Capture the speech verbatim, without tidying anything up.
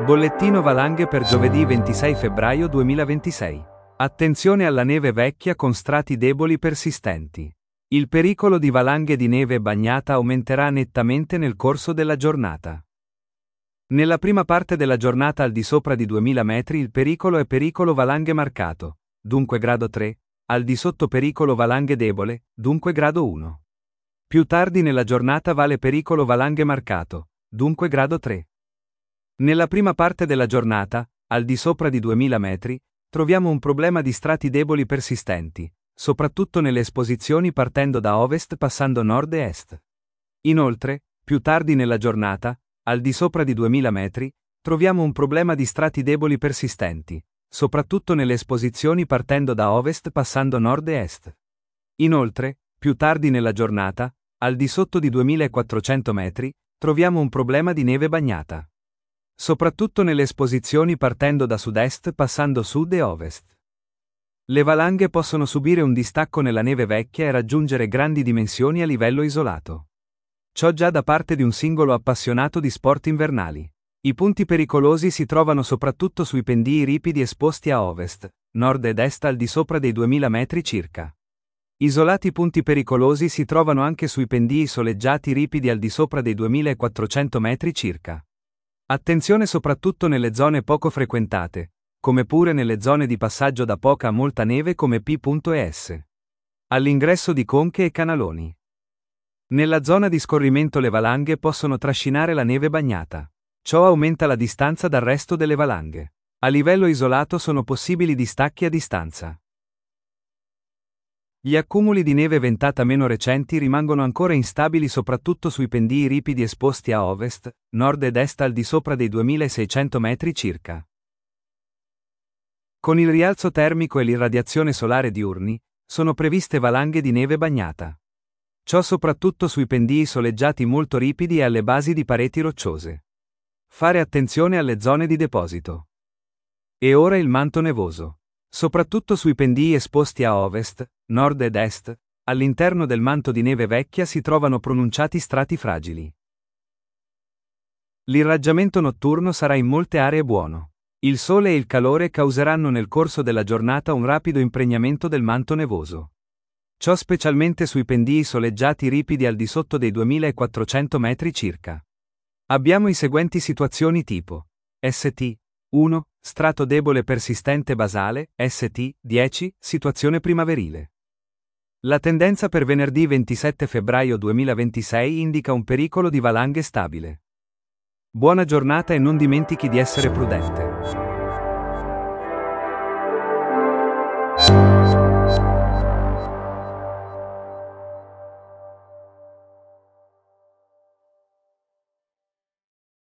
Bollettino valanghe per giovedì ventisei febbraio duemilaventisei. Attenzione alla neve vecchia con strati deboli persistenti. Il pericolo di valanghe di neve bagnata aumenterà nettamente nel corso della giornata. Nella prima parte della giornata al di sopra di duemila metri il pericolo è pericolo valanghe marcato, dunque grado tre, al di sotto pericolo valanghe debole, dunque grado uno. Più tardi nella giornata vale pericolo valanghe marcato, dunque grado tre. Nella prima parte della giornata, al di sopra di duemila metri, troviamo un problema di strati deboli persistenti, soprattutto nelle esposizioni partendo da ovest passando nord e est. Inoltre, più tardi nella giornata, al di sopra di duemila metri, troviamo un problema di strati deboli persistenti, soprattutto nelle esposizioni partendo da ovest passando nord e est. Inoltre, più tardi nella giornata, al di sotto di duemilaquattrocento metri, troviamo un problema di neve bagnata. Soprattutto nelle esposizioni partendo da sud-est passando sud e ovest. Le valanghe possono subire un distacco nella neve vecchia e raggiungere grandi dimensioni a livello isolato. Ciò già da parte di un singolo appassionato di sport invernali. I punti pericolosi si trovano soprattutto sui pendii ripidi esposti a ovest, nord ed est al di sopra dei duemila metri circa. Isolati punti pericolosi si trovano anche sui pendii soleggiati ripidi al di sopra dei duemilaquattrocento metri circa. Attenzione soprattutto nelle zone poco frequentate, come pure nelle zone di passaggio da poca a molta neve come P e S. All'ingresso di conche e canaloni. Nella zona di scorrimento le valanghe possono trascinare la neve bagnata. Ciò aumenta la distanza dal resto delle valanghe. A livello isolato sono possibili distacchi a distanza. Gli accumuli di neve ventata meno recenti rimangono ancora instabili soprattutto sui pendii ripidi esposti a ovest, nord ed est al di sopra dei duemilaseicento metri circa. Con il rialzo termico e l'irradiazione solare diurni, sono previste valanghe di neve bagnata. Ciò soprattutto sui pendii soleggiati molto ripidi e alle basi di pareti rocciose. Fare attenzione alle zone di deposito. E ora il manto nevoso. Soprattutto sui pendii esposti a ovest, nord ed est, all'interno del manto di neve vecchia si trovano pronunciati strati fragili. L'irraggiamento notturno sarà in molte aree buono. Il sole e il calore causeranno nel corso della giornata un rapido impregnamento del manto nevoso. Ciò specialmente sui pendii soleggiati ripidi al di sotto dei duemilaquattrocento metri circa. Abbiamo i seguenti situazioni tipo S T uno, strato debole persistente basale, S T dieci, situazione primaverile. La tendenza per venerdì ventisette febbraio duemilaventisei indica un pericolo di valanghe stabile. Buona giornata e non dimentichi di essere prudente.